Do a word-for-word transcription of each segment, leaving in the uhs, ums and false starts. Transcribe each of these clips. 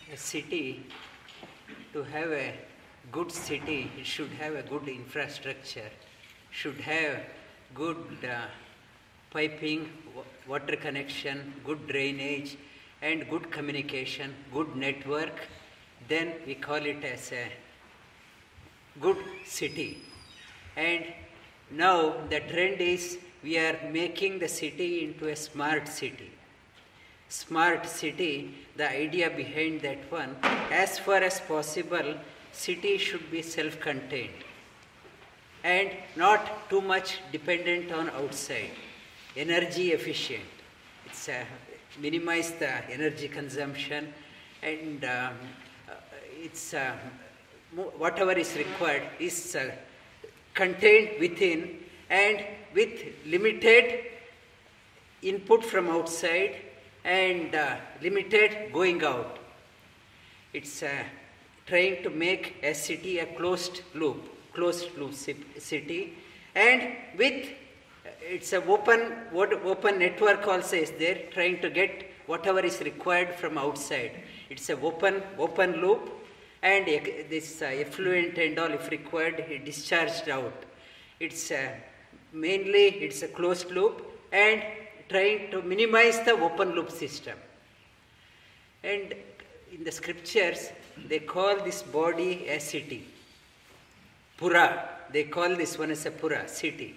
a city, to have a good city, it should have a good infrastructure, should have good uh, piping, water connection, good drainage, and good communication, good network. Then we call it as a good city. And now the trend is we are making the city into a smart city. Smart city, the idea behind that one, as far as possible, city should be self-contained and not too much dependent on outside. Energy efficient. It's uh, minimize the energy consumption, and um, uh, it's uh, whatever is required is uh, contained within, and with limited input from outside and uh, limited going out. It's uh, trying to make a city a closed loop, closed loop city, and with it's a open open network also is there, trying to get whatever is required from outside. It's a open open loop, and this uh, effluent and all, if required, discharged out. It's uh, mainly it's a closed loop and trying to minimize the open loop system. And in the scriptures, they call this body a city. Pura. They call this one as a Pura, city.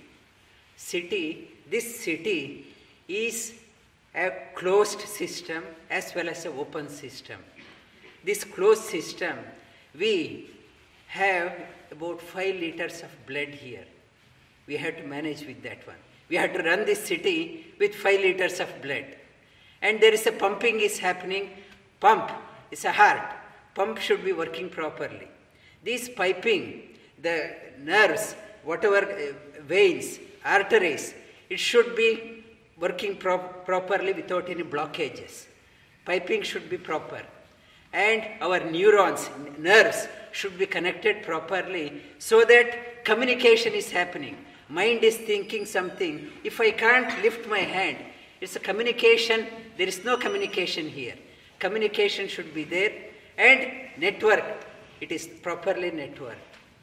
City, this city is a closed system as well as an open system. This closed system, we have about five liters of blood here. We have to manage with that one. We have to run this city with five liters of blood. And there is a pumping is happening. Pump is a heart. Pump should be working properly. This piping, the nerves, whatever uh, veins, arteries, it should be working pro- properly without any blockages. Piping should be proper. And our neurons, nerves, should be connected properly so that communication is happening. Mind is thinking something. If I can't lift my hand, it's a communication. There is no communication here. Communication should be there. And network, it is properly networked.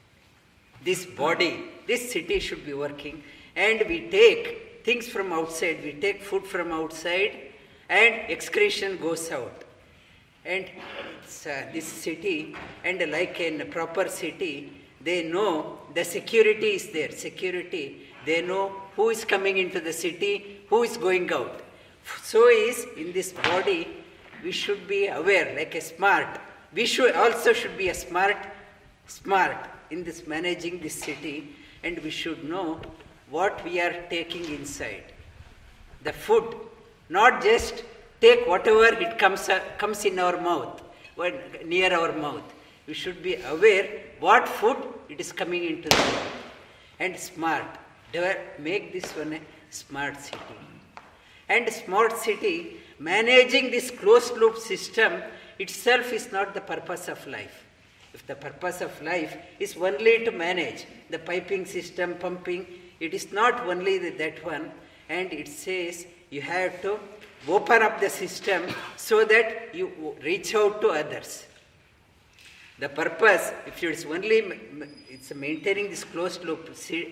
This body, this city should be working. And we take things from outside. We take food from outside, and excretion goes out. And it's, uh, this city, and like in a proper city, they know the security is there. Security. They know who is coming into the city, who is going out. So is in this body, we should be aware, like a smart. We should also should be a smart, smart in this managing this city, and we should know what we are taking inside. The food, not just take whatever it comes uh, comes in our mouth, or near our mouth. We should be aware what food it is coming into the mouth. And smart. Make this one a smart city. And smart city, managing this closed loop system itself is not the purpose of life. If the purpose of life is only to manage the piping system, pumping, it is not only that one. And it says you have to open up the system so that you reach out to others. The purpose, if it's only it's maintaining this closed loop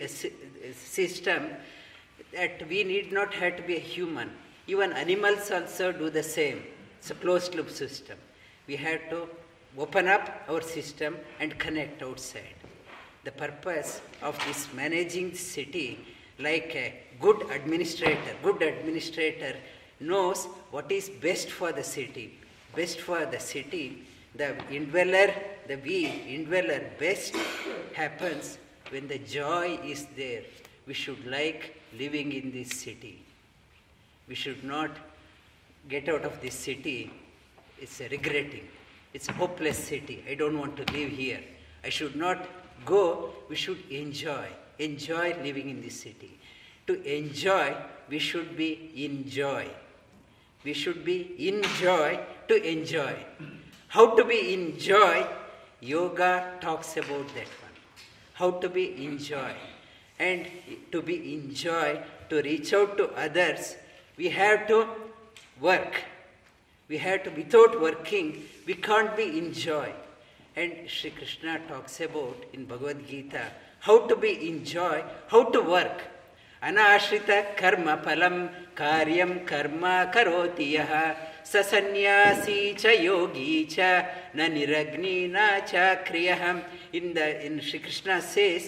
system, that we need not have to be a human. Even animals also do the same. It's a closed loop system. We have to open up our system and connect outside. The purpose of this managing the city, like a good administrator, good administrator knows what is best for the city. Best for the city, the indweller, the we, indweller, best happens when the joy is there. We should like living in this city. We should not get out of this city. It's a regretting. It's a hopeless city. I don't want to live here. I should not go. We should enjoy. Enjoy living in this city. To enjoy, we should be in joy. We should be in joy to enjoy. How to be in joy? Yoga talks about that one. How to be in joy. And to be in joy, to reach out to others, we have to work. We have to, without working, we can't be in joy. And Sri Krishna talks about in Bhagavad Gita how to be in joy, how to work. Anashrita karma palam karyam karma karoti yaha sasanyasi cha yogi cha na niragni na cha kriyaham. In the in Sri Krishna says,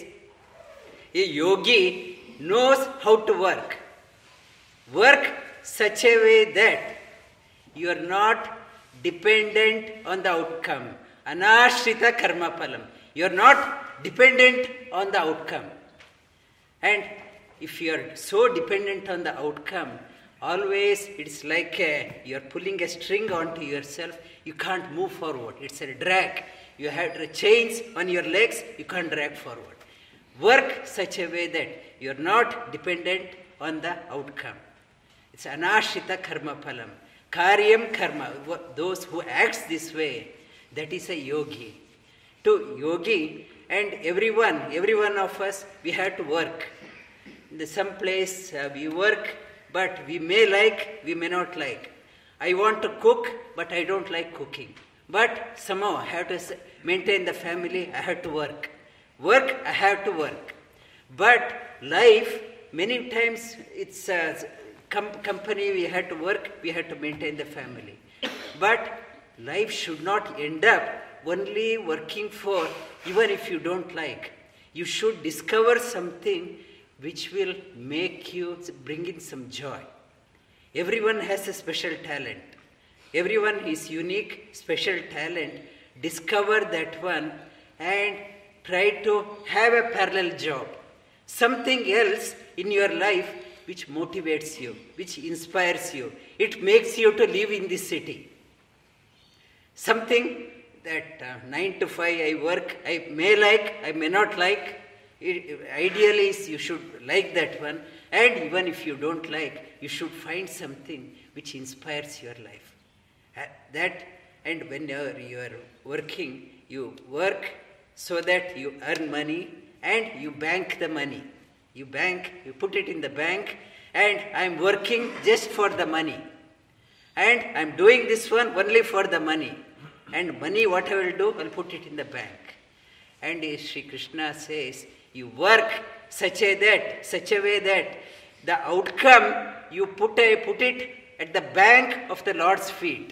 a yogi knows how to work. Work such a way that you are not dependent on the outcome. Anashrita karma palam. You are not dependent on the outcome. And if you are so dependent on the outcome, always it's like a, you are pulling a string onto yourself. You can't move forward. It's a drag. You have chains on your legs. You can't drag forward. Work such a way that you are not dependent on the outcome. It's anashrita karma palam. Karyam karma. Those who acts this way, that is a yogi. To yogi and everyone, every one of us, we have to work. In some place uh, we work, but we may like, we may not like. I want to cook, but I don't like cooking. But somehow I have to maintain the family, I have to work. Work, I have to work. But life, many times it's a com- company, we have to work, we have to maintain the family. But life should not end up only working for, even if you don't like. You should discover something which will make you, bring in some joy. Everyone has a special talent. Everyone is unique, special talent. Discover that one and try to have a parallel job. Something else in your life which motivates you, which inspires you. It makes you to live in this city. Something that uh, nine to five I work, I may like, I may not like. It, ideally, you should like that one. And even if you don't like, you should find something which inspires your life. Uh, that, and when you're, you are working, you work so that you earn money and you bank the money. You bank, you put it in the bank, and I'm working just for the money. And I'm doing this one only for the money. And money, what I will do, I'll put it in the bank. And Sri Krishna says, you work such a that, such a way that the outcome, you put, a, put it at the bank of the Lord's feet.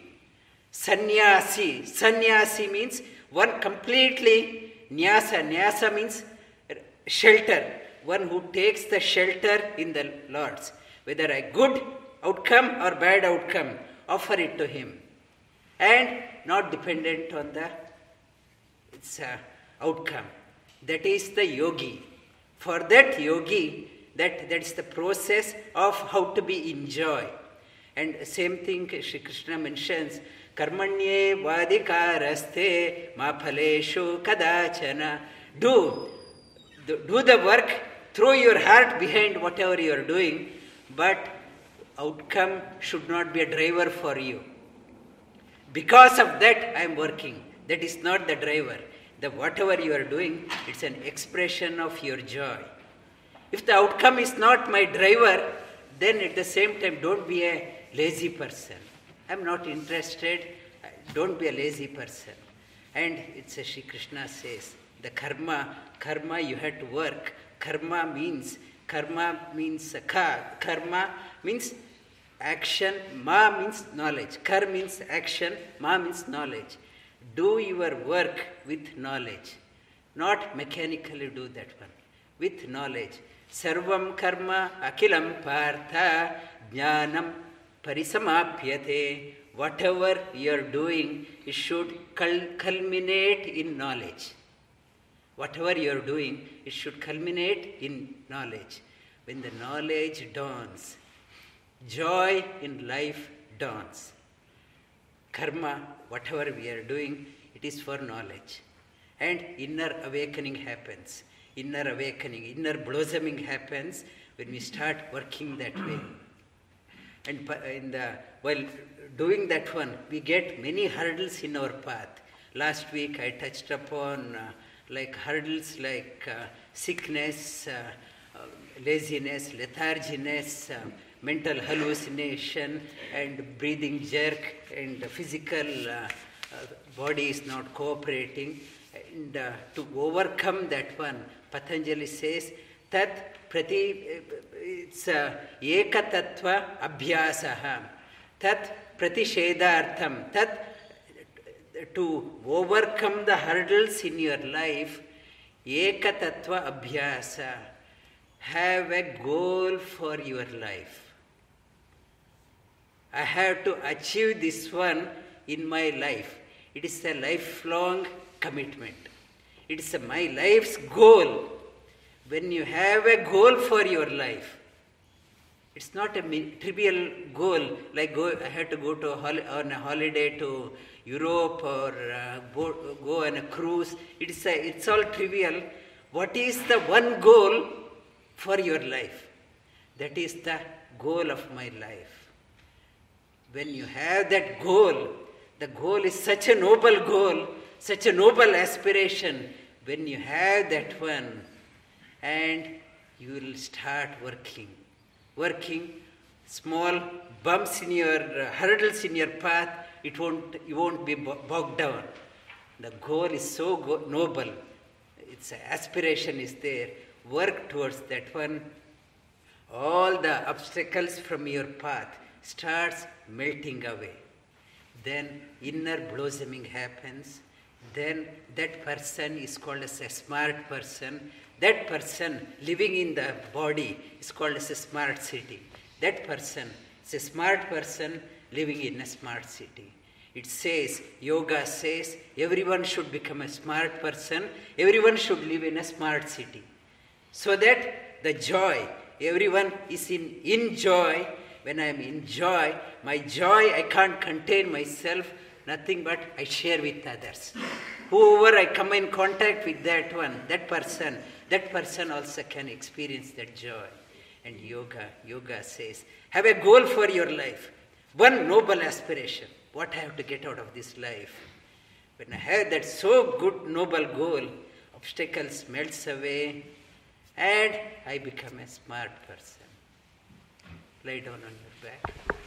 Sannyasi. Sannyasi means one completely, nyasa. Nyasa means shelter. One who takes the shelter in the Lord's. Whether a good outcome or bad outcome, offer it to Him. And not dependent on the its uh, outcome. That is the yogi. For that yogi, that, that's the process of how to be in joy. And same thing Shri Krishna mentions, karmanye vadikaraste ma phaleshu kadachana. Do, do the work, throw your heart behind whatever you are doing, but outcome should not be a driver for you. Because of that, I am working. That is not the driver. The whatever you are doing, it's an expression of your joy. If the outcome is not my driver, then at the same time, don't be a lazy person. I'm not interested. Don't be a lazy person. And it's a Shri Krishna says, the karma, karma you have to work. Karma means, karma means, ka, karma means action, ma means knowledge. Kar means action, ma means knowledge. Do your work with knowledge. Not mechanically do that one. With knowledge. Sarvam karma akilam partha jnanam parisamapyate. Whatever you are doing, it should culminate in knowledge. Whatever you are doing, it should culminate in knowledge. When the knowledge dawns, joy in life dawns. Karma, whatever we are doing, it is for knowledge. And inner awakening happens. Inner awakening, inner blossoming happens when we start working that way. And in the, while doing that one, we get many hurdles in our path. Last week I touched upon uh, like hurdles like uh, sickness, uh, uh, laziness, letharginess, uh, mental hallucination and breathing jerk and physical uh, uh, body is not cooperating. And uh, to overcome that one, Patanjali says, Tat prati, it's uh, ekatattva abhyasaha. Tat pratishedartham. Tat, to overcome the hurdles in your life, ekatattva abhyasa. Have a goal for your life. I have to achieve this one in my life. It is a lifelong commitment. It is a, my life's goal. When you have a goal for your life, it's not a trivial goal like go, I have to go to a hol- on a holiday to Europe or uh, go, go on a cruise. It's, a, it's all trivial. What is the one goal for your life? That is the goal of my life. When you have that goal, the goal is such a noble goal, such a noble aspiration. When you have that one, and you will start working. Working, small bumps in your, uh, hurdles in your path, it won't, you won't be bogged down. The goal is so go- noble. Its aspiration is there. Work towards that one. All the obstacles from your path starts melting away. Then inner blossoming happens. Then that person is called as a smart person. That person living in the body is called as a smart city. That person is a smart person living in a smart city. It says, yoga says, everyone should become a smart person. Everyone should live in a smart city. So that the joy, everyone is in, in joy. When I am in joy, my joy, I can't contain myself. Nothing but I share with others. Whoever I come in contact with that one, that person, that person also can experience that joy. And yoga, yoga says, have a goal for your life. One noble aspiration. What I have to get out of this life. When I have that so good noble goal, obstacles melts away and I become a smart person. Lie down on your back.